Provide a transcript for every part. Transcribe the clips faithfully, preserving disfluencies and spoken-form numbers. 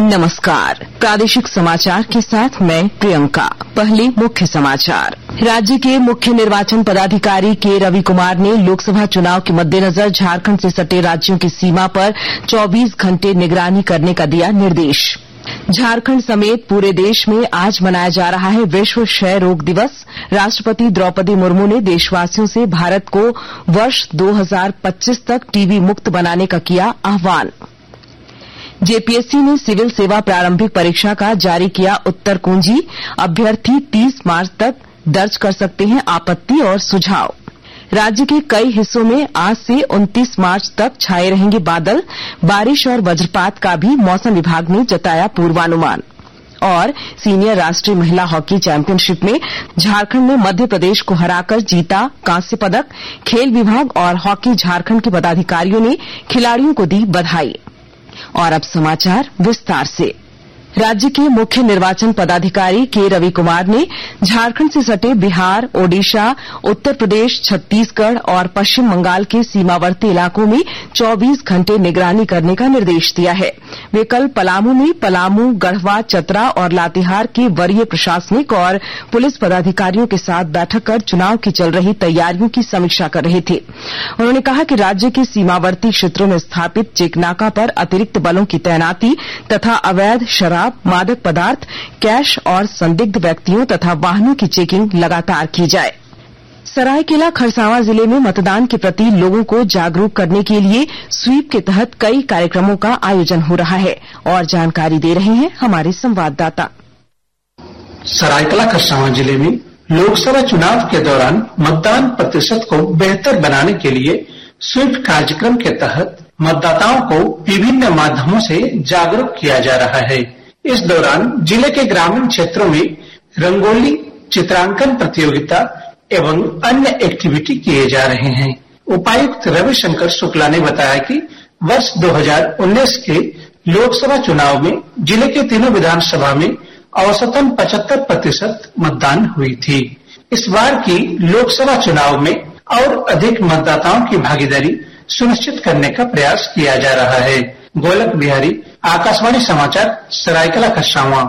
नमस्कार, प्रादेशिक समाचार के साथ मैं प्रियंका। पहले मुख्य समाचार। राज्य के मुख्य निर्वाचन पदाधिकारी के रवि कुमार ने लोकसभा चुनाव के मद्देनजर झारखंड से सटे राज्यों की सीमा पर चौबीस घंटे निगरानी करने का दिया निर्देश। झारखंड समेत पूरे देश में आज मनाया जा रहा है विश्व क्षय रोग दिवस। राष्ट्रपति द्रौपदी मुर्मू ने देशवासियों से भारत को वर्ष दो हज़ार पच्चीस तक टीबी मुक्त बनाने का किया आह्वान। जेपीएससी ने सिविल सेवा प्रारंभिक परीक्षा का जारी किया उत्तर कुंजी। अभ्यर्थी तीस मार्च तक दर्ज कर सकते हैं आपत्ति और सुझाव। राज्य के कई हिस्सों में आज से उनतीस मार्च तक छाए रहेंगे बादल। बारिश और वज्रपात का भी मौसम विभाग ने जताया पूर्वानुमान। और सीनियर राष्ट्रीय महिला हॉकी चैंपियनशिप में झारखंड ने मध्य प्रदेश को हराकर जीता कांस्य पदक। खेल विभाग और हॉकी झारखंड के पदाधिकारियों ने खिलाड़ियों को दी बधाई। और अब समाचार विस्तार से। राज्य के मुख्य निर्वाचन पदाधिकारी के रवि कुमार ने झारखंड से सटे बिहार, ओडिशा, उत्तर प्रदेश, छत्तीसगढ़ और पश्चिम बंगाल के सीमावर्ती इलाकों में चौबीस घंटे निगरानी करने का निर्देश दिया है। वे कल पलामू में पलामू, गढ़वा, चतरा और लातेहार के वरीय प्रशासनिक और पुलिस पदाधिकारियों के साथ बैठक कर चुनाव की चल रही तैयारियों की समीक्षा कर रहे थे। उन्होंने कहा कि राज्य के सीमावर्ती क्षेत्रों में स्थापित चेकनाका पर अतिरिक्त बलों की तैनाती तथा अवैध शराब, मादक पदार्थ, कैश और संदिग्ध व्यक्तियों तथा वाहनों की चेकिंग लगातार की जाए। सरायकेला खरसावां जिले में मतदान के प्रति लोगों को जागरूक करने के लिए स्वीप के तहत कई कार्यक्रमों का आयोजन हो रहा है। और जानकारी दे रहे हैं हमारे संवाददाता। सरायकेला खरसावां जिले में लोकसभा चुनाव के दौरान मतदान प्रतिशत को बेहतर बनाने के लिए स्वीप कार्यक्रम के तहत मतदाताओं को विभिन्न माध्यमों से जागरूक किया जा रहा है। इस दौरान जिले के ग्रामीण क्षेत्रों में रंगोली, चित्रांकन प्रतियोगिता एवं अन्य एक्टिविटी किए जा रहे हैं। उपायुक्त रविशंकर शुक्ला ने बताया कि वर्ष दो हज़ार उन्नीस के लोकसभा चुनाव में जिले के तीनों विधानसभा में औसतन पचहत्तर प्रतिशत मतदान हुई थी। इस बार की लोकसभा चुनाव में और अधिक मतदाताओं की भागीदारी सुनिश्चित करने का प्रयास किया जा रहा है। गोलक बिहारी, आकाशवाणी समाचार, सरायकेला खरसावां।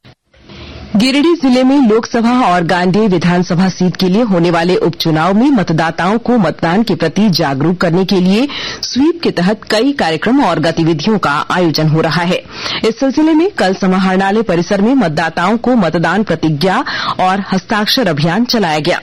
गिरिडीह जिले में लोकसभा और गांडेय विधानसभा सीट के लिए होने वाले उपचुनाव में मतदाताओं को मतदान के प्रति जागरूक करने के लिए स्वीप के तहत कई कार्यक्रम और गतिविधियों का आयोजन हो रहा है। इस सिलसिले में कल समाहरणालय परिसर में मतदाताओं को मतदान प्रतिज्ञा और हस्ताक्षर अभियान चलाया गया।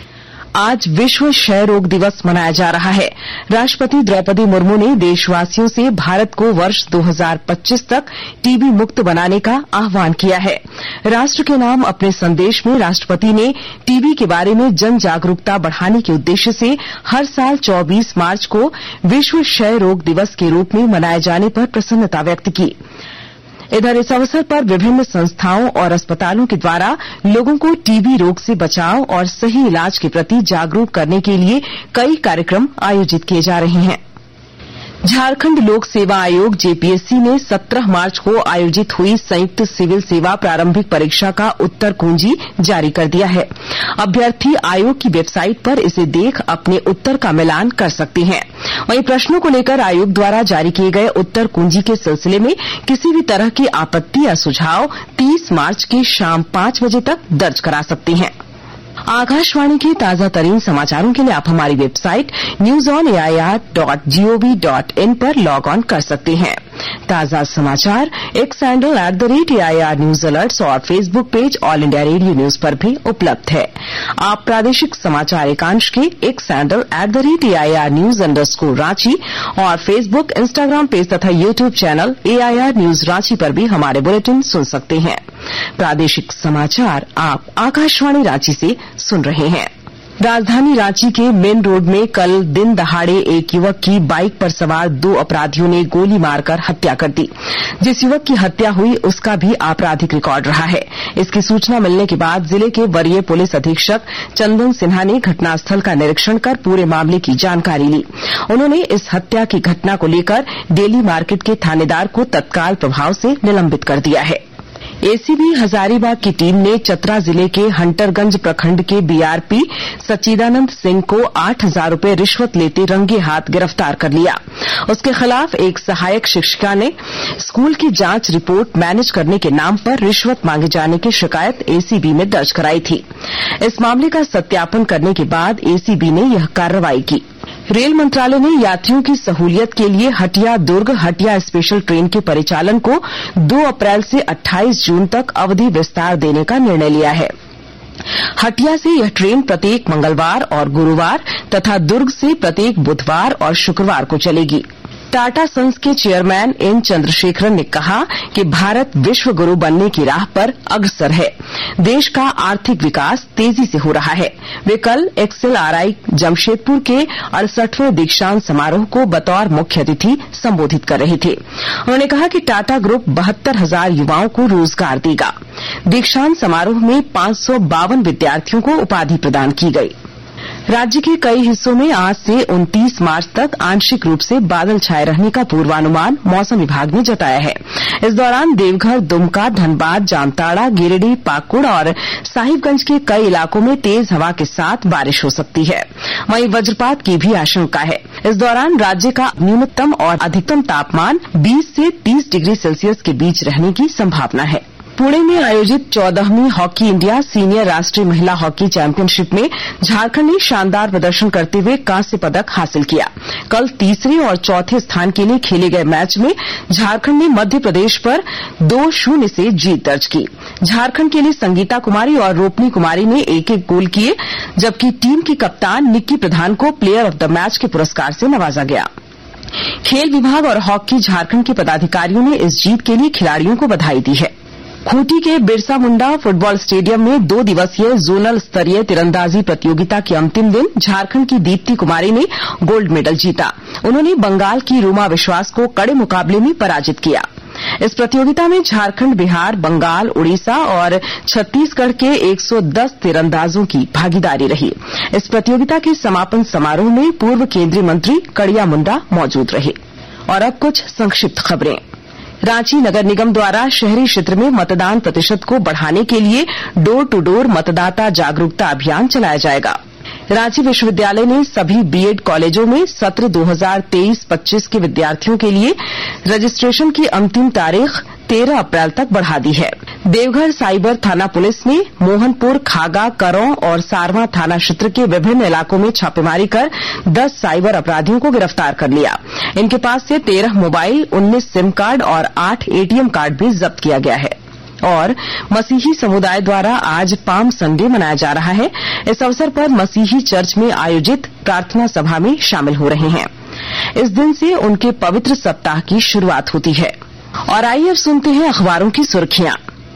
आज विश्व क्षय रोग दिवस मनाया जा रहा है। राष्ट्रपति द्रौपदी मुर्मू ने देशवासियों से भारत को वर्ष दो हज़ार पच्चीस तक टीबी मुक्त बनाने का आह्वान किया है। राष्ट्र के नाम अपने संदेश में राष्ट्रपति ने टीबी के बारे में जन जागरूकता बढ़ाने के उद्देश्य से हर साल चौबीस मार्च को विश्व क्षय रोग दिवस के रूप में मनाए जाने पर प्रसन्नता व्यक्त की। इधर इस अवसर पर विभिन्न संस्थाओं और अस्पतालों के द्वारा लोगों को टीबी रोग से बचाव और सही इलाज के प्रति जागरूक करने के लिए कई कार्यक्रम आयोजित किए जा रहे हैं। झारखंड लोक सेवा आयोग जेपीएससी ने सत्रह मार्च को आयोजित हुई संयुक्त सिविल सेवा प्रारंभिक परीक्षा का उत्तर कुंजी जारी कर दिया है। अभ्यर्थी आयोग की वेबसाइट पर इसे देख अपने उत्तर का मिलान कर सकते हैं। वहीं प्रश्नों को लेकर आयोग द्वारा जारी किए गए उत्तर कुंजी के सिलसिले में किसी भी तरह की आपत्ति या सुझाव तीस मार्च की शाम पांच बजे तक दर्ज करा सकते हैं। आकाशवाणी के ताजा तरीन समाचारों के लिए आप हमारी website news on A I R dot G O V dot in पर लॉग ऑन कर सकते हैं। ताजा समाचार X handle at the rate A I R news alerts और Facebook page all India radio news पर भी उपलब्ध है। आप प्रादेशिक समाचार एकांश के X handle at the rate A I R news underscore Ranchi और फेसबुक, इंस्टाग्राम पेज तथा YouTube channel A I R news Ranchi पर भी हमारे बुलेटिन सुन सकते हैं। प्रादेशिक समाचार आप आकाशवाणी रांची से सुन रहे हैं। राजधानी रांची के मेन रोड में कल दिन दहाड़े एक युवक की बाइक पर सवार दो अपराधियों ने गोली मारकर हत्या कर दी। जिस युवक की हत्या हुई उसका भी आपराधिक रिकॉर्ड रहा है। इसकी सूचना मिलने के बाद जिले के वरीय पुलिस अधीक्षक चंदन सिन्हा ने घटनास्थल का निरीक्षण कर पूरे मामले की जानकारी ली। उन्होंने इस हत्या की घटना को लेकर डेली मार्केट के थानेदार को तत्काल प्रभाव से निलंबित कर दिया है। एसीबी हजारीबाग की टीम ने चतरा जिले के हंटरगंज प्रखंड के बीआरपी सच्चिदानंद सिंह को आठ हजार रूपये रिश्वत लेते रंगे हाथ गिरफ्तार कर लिया। उसके खिलाफ एक सहायक शिक्षिका ने स्कूल की जांच रिपोर्ट मैनेज करने के नाम पर रिश्वत मांगे जाने की शिकायत एसीबी में दर्ज कराई थी। इस मामले का सत्यापन करने के बाद एसीबी ने यह कार्रवाई की। रेल मंत्रालय ने यात्रियों की सहूलियत के लिए हटिया दुर्ग हटिया स्पेशल ट्रेन के परिचालन को दो अप्रैल से अट्ठाईस जून तक अवधि विस्तार देने का निर्णय लिया है। हटिया से यह ट्रेन प्रत्येक मंगलवार और गुरुवार तथा दुर्ग से प्रत्येक बुधवार और शुक्रवार को चलेगी। टाटा सन्स के चेयरमैन एन चंद्रशेखरन ने कहा कि भारत विश्व गुरु बनने की राह पर अग्रसर है। देश का आर्थिक विकास तेजी से हो रहा है। वे कल एक्सएलआरआई जमशेदपुर के अड़सठवें दीक्षांत समारोह को बतौर मुख्य अतिथि संबोधित कर रहे थे। उन्होंने कहा कि टाटा ग्रुप बहत्तर हजार युवाओं को रोजगार देगा। दीक्षांत समारोह में पांच सौ बावन विद्यार्थियों को उपाधि प्रदान की गई। राज्य के कई हिस्सों में आज से उनतीस मार्च तक आंशिक रूप से बादल छाए रहने का पूर्वानुमान मौसम विभाग ने जताया है। इस दौरान देवघर, दुमका, धनबाद, जामताड़ा, गिरिडीह, पाकुड़ और साहिबगंज के कई इलाकों में तेज हवा के साथ बारिश हो सकती है। वहीं वज्रपात की भी आशंका है। इस दौरान राज्य का न्यूनतम और अधिकतम तापमान बीस से तीस डिग्री सेल्सियस के बीच रहने की संभावना है। पुणे में आयोजित चौदहवीं हॉकी इंडिया सीनियर राष्ट्रीय महिला हॉकी चैंपियनशिप में झारखंड ने शानदार प्रदर्शन करते हुए कांस्य पदक हासिल किया। कल तीसरे और चौथे स्थान के लिए खेले गए मैच में झारखंड ने मध्य प्रदेश पर दो शून्य से जीत दर्ज की। झारखंड के लिए संगीता कुमारी और रोपनी कुमारी ने एक एक गोल किए, जबकि टीम की कप्तान निक्की प्रधान को प्लेयर ऑफ द मैच के पुरस्कार से नवाजा गया। खेल विभाग और हॉकी झारखंड के पदाधिकारियों ने इस जीत के लिए खिलाड़ियों को बधाई दी है। खूंटी के बिरसा मुंडा फुटबॉल स्टेडियम में दो दिवसीय जोनल स्तरीय तीरंदाजी प्रतियोगिता के अंतिम दिन झारखंड की दीप्ति कुमारी ने गोल्ड मेडल जीता। उन्होंने बंगाल की रूमा विश्वास को कड़े मुकाबले में पराजित किया। इस प्रतियोगिता में झारखंड, बिहार, बंगाल, उड़ीसा और छत्तीसगढ़ के एक सौ दस तीरंदाजों की भागीदारी रही। इस प्रतियोगिता के समापन समारोह में पूर्व केंद्रीय मंत्री कड़िया मुंडा मौजूद रहे। और अब कुछ संक्षिप्त खबरें। रांची नगर निगम द्वारा शहरी क्षेत्र में मतदान प्रतिशत को बढ़ाने के लिए डोर टू डोर मतदाता जागरूकता अभियान चलाया जाएगा। रांची विश्वविद्यालय ने सभी बीएड कॉलेजों में सत्र दो हजार तेईस पच्चीस के विद्यार्थियों के लिए रजिस्ट्रेशन की अंतिम तारीख तेरह अप्रैल तक बढ़ा दी है। देवघर साइबर थाना पुलिस ने मोहनपुर, खागा, करौं और सारवा थाना क्षेत्र के विभिन्न इलाकों में छापेमारी कर दस साइबर अपराधियों को गिरफ्तार कर लिया। इनके पास से तेरह मोबाइल, उन्नीस सिम कार्ड और आठ एटीएम कार्ड भी जब्त किया गया है। और मसीही समुदाय द्वारा आज पाम संडे मनाया जा रहा है। इस अवसर पर मसीही चर्च में आयोजित प्रार्थना सभा में शामिल हो रहे हैं। इस दिन से उनके पवित्र सप्ताह की शुरुआत होती है। और आइए अब सुनते हैं अखबारों की सुर्खियां।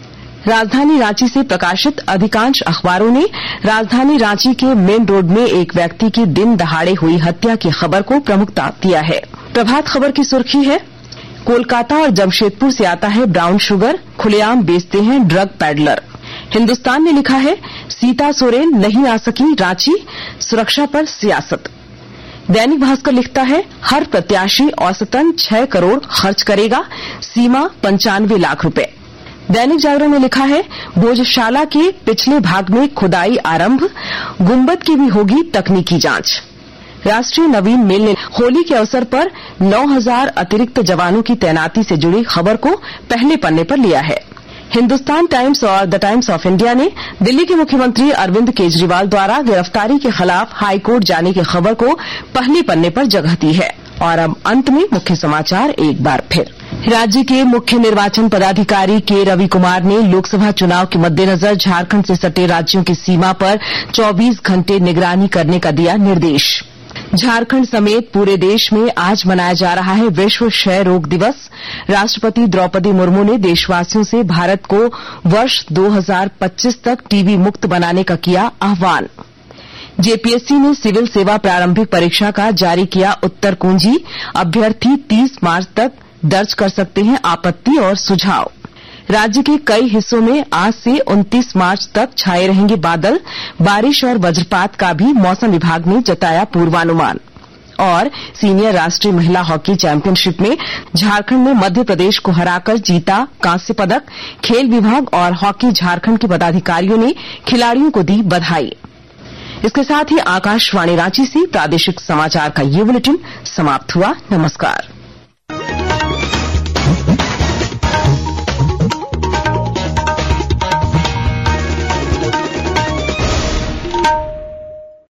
राजधानी रांची से प्रकाशित अधिकांश अखबारों ने राजधानी रांची के मेन रोड में एक व्यक्ति की दिन दहाड़े हुई हत्या की खबर को प्रमुखता दिया है। प्रभात खबर की सुर्खी है, कोलकाता और जमशेदपुर से आता है ब्राउन शुगर, खुलेआम बेचते हैं ड्रग पैडलर। हिन्दुस्तान ने लिखा है, सीता सोरेन नहीं आ सकी रांची, सुरक्षा पर सियासत। दैनिक भास्कर लिखता है, हर प्रत्याशी औसतन छह करोड़ खर्च करेगा, सीमा पंचानवे लाख रुपए। दैनिक जागरण ने लिखा है, भोजशाला के पिछले भाग में खुदाई आरंभ, गुंबद की भी होगी तकनीकी जांच। राष्ट्रीय नवीन मेल ने होली के अवसर पर नौ हजार अतिरिक्त जवानों की तैनाती से जुड़ी खबर को पहले पन्ने पर लिया है। हिन्दुस्तान टाइम्स और द टाइम्स ऑफ इंडिया ने दिल्ली के मुख्यमंत्री अरविंद केजरीवाल द्वारा गिरफ्तारी के खिलाफ हाईकोर्ट जाने की खबर को पहले पन्ने पर जगह दी है। और अब अंत में मुख्य समाचार एक बार फिर। राज्य के मुख्य निर्वाचन पदाधिकारी के रवि कुमार ने लोकसभा चुनाव के मद्देनजर झारखंड से सटे राज्यों की सीमा पर चौबीस घंटे निगरानी करने का दिया निर्देश। झारखंड समेत पूरे देश में आज मनाया जा रहा है विश्व क्षय रोग दिवस। राष्ट्रपति द्रौपदी मुर्मू ने देशवासियों से भारत को वर्ष दो हजार पच्चीस तक टीबी मुक्त बनाने का किया आह्वान। जेपीएससी ने सिविल सेवा प्रारंभिक परीक्षा का जारी किया उत्तर कुंजी। अभ्यर्थी तीस मार्च तक दर्ज कर सकते हैं आपत्ति और सुझाव। राज्य के कई हिस्सों में आज से उनतीस मार्च तक छाए रहेंगे बादल। बारिश और वज्रपात का भी मौसम विभाग ने जताया पूर्वानुमान। और सीनियर राष्ट्रीय महिला हॉकी चैंपियनशिप में झारखंड ने मध्य प्रदेश को हराकर जीता कांस्य पदक। खेल विभाग और हॉकी झारखंड के पदाधिकारियों ने खिलाड़ियों को दी बधाई। इसके साथ ही आकाशवाणी रांची से प्रादेशिक समाचार का ये बुलेटिन समाप्त हुआ। नमस्कार।